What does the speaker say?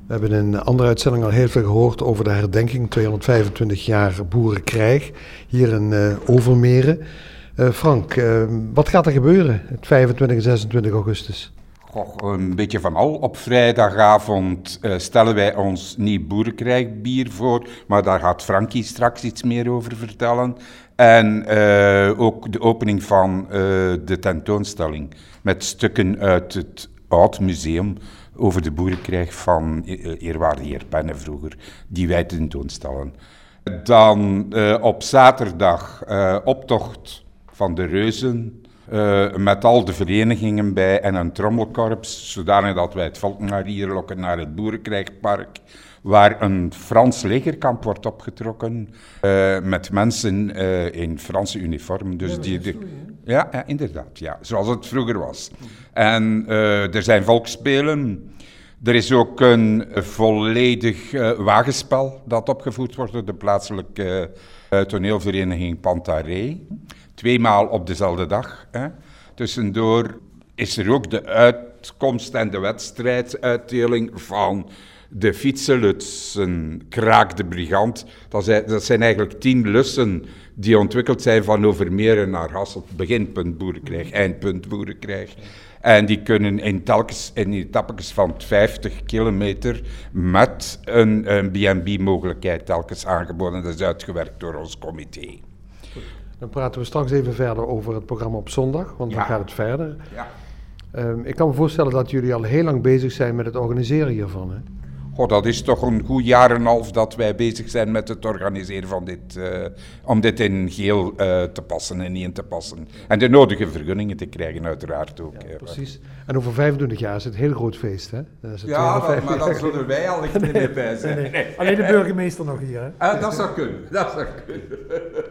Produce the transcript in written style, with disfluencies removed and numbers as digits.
We hebben in een andere uitzending al heel veel gehoord over de herdenking 225 jaar boerenkrijg hier in Overmeren. Frank, wat gaat er gebeuren het 25 en 26 augustus? Goh, een beetje van al. Op vrijdagavond stellen wij ons nieuw boerenkrijgbier voor, maar daar gaat Frankie straks iets meer over vertellen. En ook de opening van de tentoonstelling met stukken uit het Oud Museum over de boerenkrijg van eerwaarde heer Penne vroeger, die wij tentoonstellen. Dan op zaterdag optocht van de reuzen, met al de verenigingen bij en een trommelkorps, zodanig dat wij het volk naar hier lokken naar het Boerenkrijgpark, waar een Frans legerkamp wordt opgetrokken met mensen in Franse uniform. Dus ja, inderdaad, ja, zoals het vroeger was. En er zijn volksspelen. Er is ook een volledig wagenspel dat opgevoerd wordt door de plaatselijke toneelvereniging Pantaré. 2 maal op dezelfde dag. Tussendoor is er ook de uitkomst en de wedstrijduitdeling van de fietsenlutsen Kraak de Brigant. Dat zijn eigenlijk 10 lussen die ontwikkeld zijn van Overmeren naar Hasselt. Beginpunt boerenkrijg, eindpunt boerenkrijg. En die kunnen in etappes van 50 kilometer met een B&B-mogelijkheid telkens aangeboden. Dat is uitgewerkt door ons comité. Dan praten we straks even verder over het programma op zondag, want dan gaat het verder. Ja. Ik kan me voorstellen dat jullie al heel lang bezig zijn met het organiseren hiervan, hè? Dat is toch een goed jaar en een half dat wij bezig zijn met het organiseren van dit, om dit in geheel te passen en niet in te passen. En de nodige vergunningen te krijgen uiteraard ook. Ja, precies. En over 25 jaar is het een heel groot feest, hè? Maar dan zullen wij al echt niet bij zijn. Nee. Alleen de burgemeester nog hier, hè? Dat zou kunnen.